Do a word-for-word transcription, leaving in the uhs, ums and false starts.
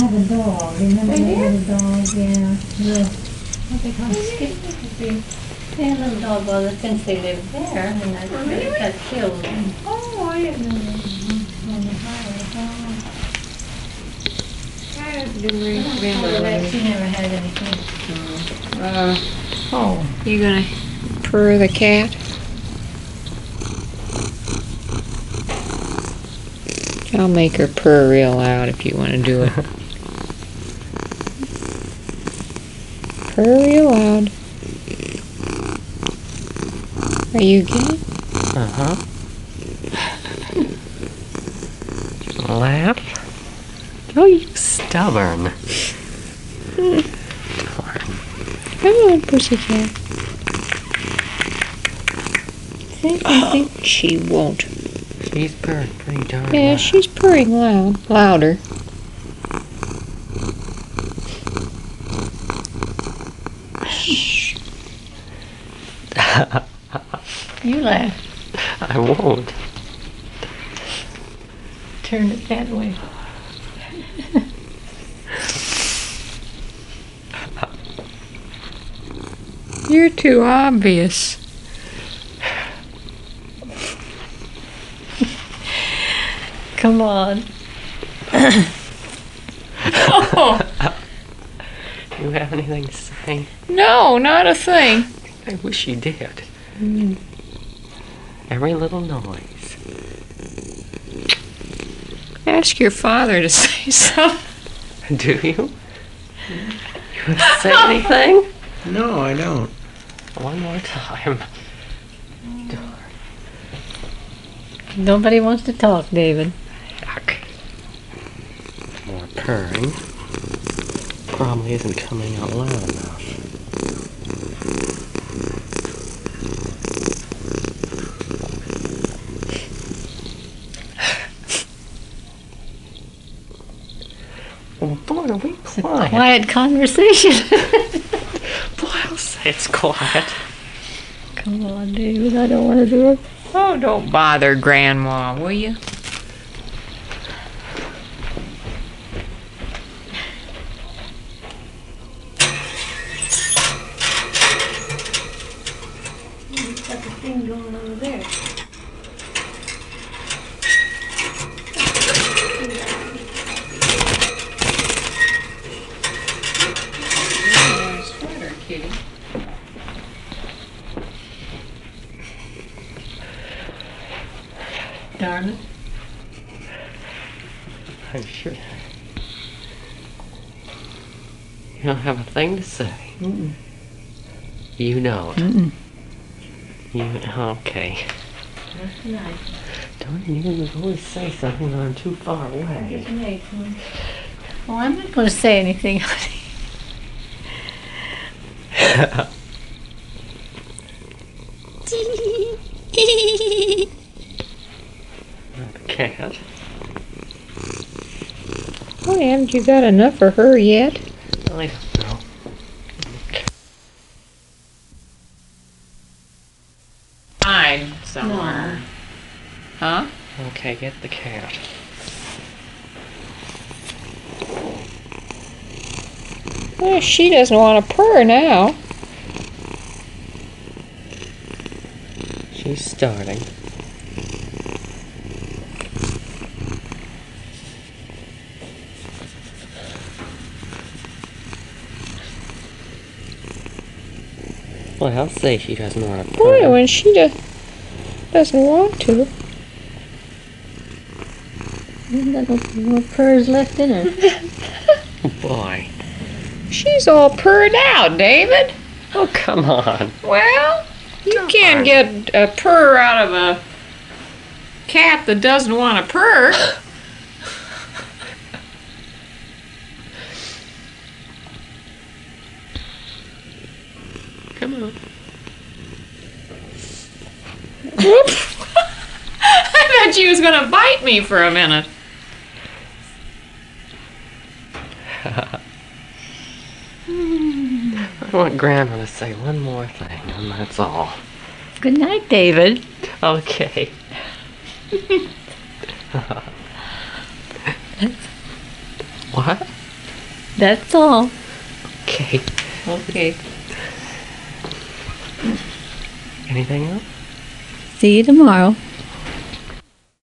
have a dog. Remember They that did? little dog? Yeah. Little, What they call Skippy? They had a little dog well since they lived there, and then Oh, they really? got killed. oh, I didn't know that. On the highway. I do remember That when. she never had anything. Uh, Oh, you gonna purr the cat? I'll make her purr real loud if you want to do it. Purr real loud. Are you getting? Uh-huh. Laugh? Oh, you stubborn. Come on, pussycat. Oh, she won't. She's purring pretty darn Yeah, loud. she's purring loud. Louder. Shh. You laugh. I won't. Turn it that way. You're too obvious. Come on. Oh, You have anything to say? no, not a thing. I wish you did. Every little noise. Ask your father to say something. Do you? You want to say anything? No, I don't. One more time. Nobody wants to talk, David. Yuck. More purring. Probably isn't coming out loud enough. Well, boy, are we quiet. Quiet conversation. Boy, I'll say it's quiet. Come on, David. I don't want to do it. Oh, don't bother Grandma, will you? Got the thing going over there. Sweater, kitty. Darn it. I'm sure. You don't have a thing to say. Mm-mm. You don't. Mm-mm. You okay? Not tonight. Don't you always say something when I'm too far away. Oh, I'm not going to say anything, honey. Not a cat. Oh, haven't you got enough for her yet? I don't know. Hide somewhere. Huh? Okay, get the cat. Well, she doesn't want to purr now. She's starting. Well, I'll say she doesn't want to Boy, purr. when she do doesn't want to. Isn't that what, what purrs left in her? Boy. She's all purred out, David. Oh, come on. Well, you Come can't on. get a purr out of a cat that doesn't want to purr. Come on. Whoop. I thought she was going to bite me for a minute. I want Grandma to say one more thing, and that's all. Good night, David. Okay. What? That's all. Okay. Okay. Anything else? See you tomorrow.